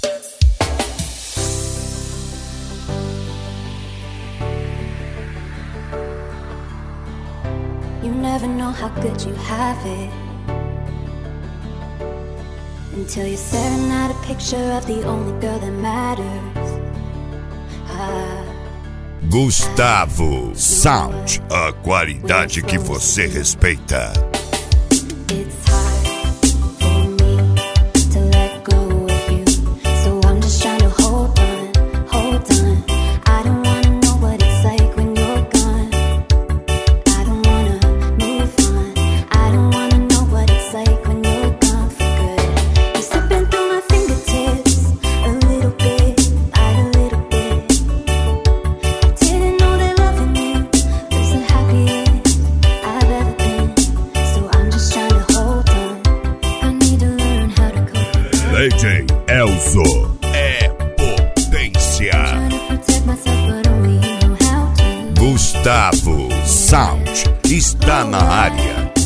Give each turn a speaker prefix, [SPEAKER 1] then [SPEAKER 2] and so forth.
[SPEAKER 1] You never know how good you have it until you're staring at a picture of the only girl that matters.
[SPEAKER 2] Gustavo Sound, a qualidade que você respeita.
[SPEAKER 1] It's hard for me to let go of you, so I'm just trying to hold on, hold on. I don't wanna know what it's like when you're gone. I don't wanna move on. I don't wanna know what it's like when you're gone for good. You're slipping through my fingertips a little bit, a little bit. I didn't know that loving you was the happiest I've ever been. So I'm just trying to hold on. I need to learn how to cope.
[SPEAKER 2] DJ Elzo é potência.
[SPEAKER 1] Trying to protect myself, but only you know how to.
[SPEAKER 2] Gustavo Sound está na área.